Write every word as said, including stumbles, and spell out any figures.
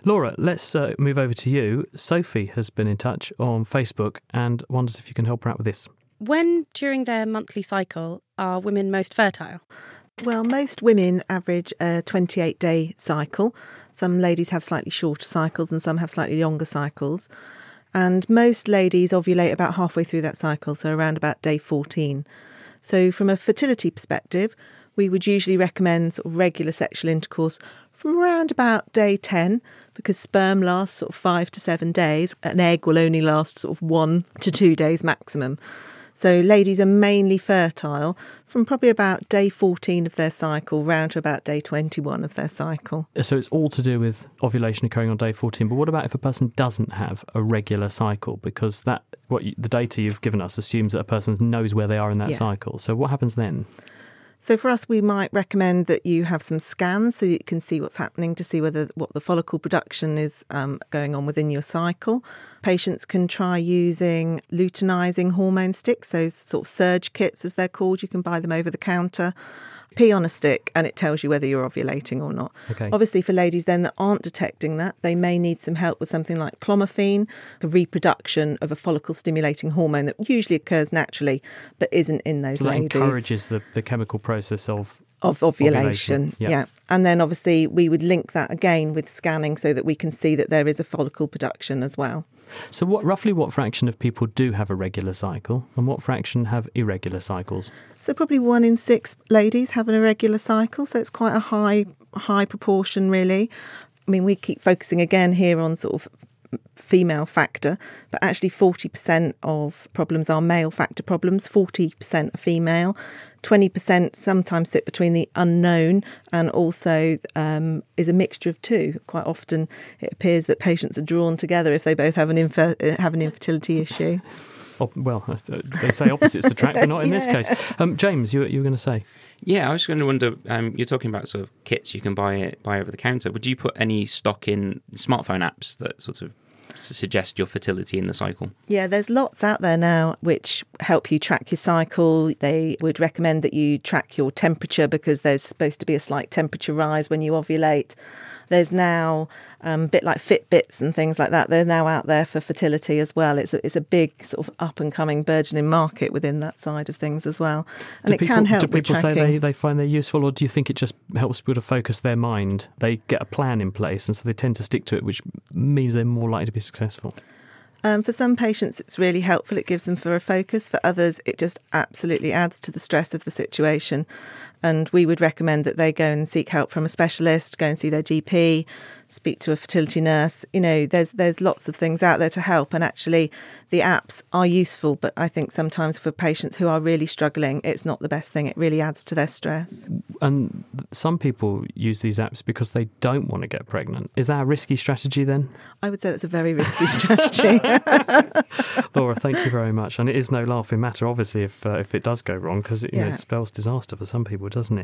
Laura, let's uh, move over to you. Sophie has been in touch on Facebook and wonders if you can help her out with this. When during their monthly cycle are women most fertile? Well, most women average a twenty-eight day cycle. Some ladies have slightly shorter cycles and some have slightly longer cycles. And most ladies ovulate about halfway through that cycle, so around about day fourteen. So from a fertility perspective, we would usually recommend sort of regular sexual intercourse from around about day ten, because sperm lasts sort of five to seven days. An egg will only last sort of one to two days maximum. So ladies are mainly fertile from probably about day fourteen of their cycle round to about day twenty-one of their cycle. So it's all to do with ovulation occurring on day fourteen. But what about if a person doesn't have a regular cycle? Because that what you, the data you've given us assumes that a person knows where they are in that Yeah. cycle. So what happens then? So for us, we might recommend that you have some scans so that you can see what's happening, to see whether what the follicle production is um, going on within your cycle. Patients can try using luteinizing hormone sticks, so sort of surge kits as they're called. You can buy them over the counter. Pee on a stick and it tells you whether you're ovulating or not. Okay. Obviously, for ladies then that aren't detecting that, they may need some help with something like clomiphene, a reproduction of a follicle stimulating hormone that usually occurs naturally but isn't in those So that ladies. encourages the, the chemical process of Of ovulation, ovulation. yeah. Yeah. And then obviously we would link that again with scanning so that we can see that there is a follicle production as well. So what roughly what fraction of people do have a regular cycle and what fraction have irregular cycles? So probably one in six ladies have an irregular cycle, so it's quite a high high proportion really. I mean, we keep focusing again here on sort of female factor, but actually forty percent of problems are male factor problems, forty percent are female, twenty percent sometimes sit between the unknown and also um, is a mixture of two. Quite often it appears that patients are drawn together if they both have an infer- have an infertility issue. Oh, well, they say opposites attract, but not in this Yeah. case. Um, James, you, you were going to say? Yeah, I was going to wonder, um, you're talking about sort of kits you can buy buy over the counter. Would you put any stock in smartphone apps that sort of suggest your fertility in the cycle? Yeah, there's lots out there now which help you track your cycle. They would recommend that you track your temperature because there's supposed to be a slight temperature rise when you ovulate. There's now um, a bit like Fitbits and things like that. They're now out there for fertility as well. It's a, it's a big sort of up and coming burgeoning market within that side of things as well. And do it people, can help do with people say tracking. they, they find they're useful, or do you think it just helps people to focus their mind? They get a plan in place and so they tend to stick to it, which means they're more likely to be successful. Um, for some patients, it's really helpful. It gives them for a focus. For others, it just absolutely adds to the stress of the situation. And we would recommend that they go and seek help from a specialist, go and see their G P, speak to a fertility nurse. You know, there's there's lots of things out there to help. And actually, the apps are useful. But I think sometimes for patients who are really struggling, it's not the best thing. It really adds to their stress. And some people use these apps because they don't want to get pregnant. Is that a risky strategy then? I would say that's a very risky strategy. Laura, thank you very much. And it is no laughing matter, obviously, if uh, if it does go wrong, because you know, Yeah. it spells disaster for some people, doesn't it?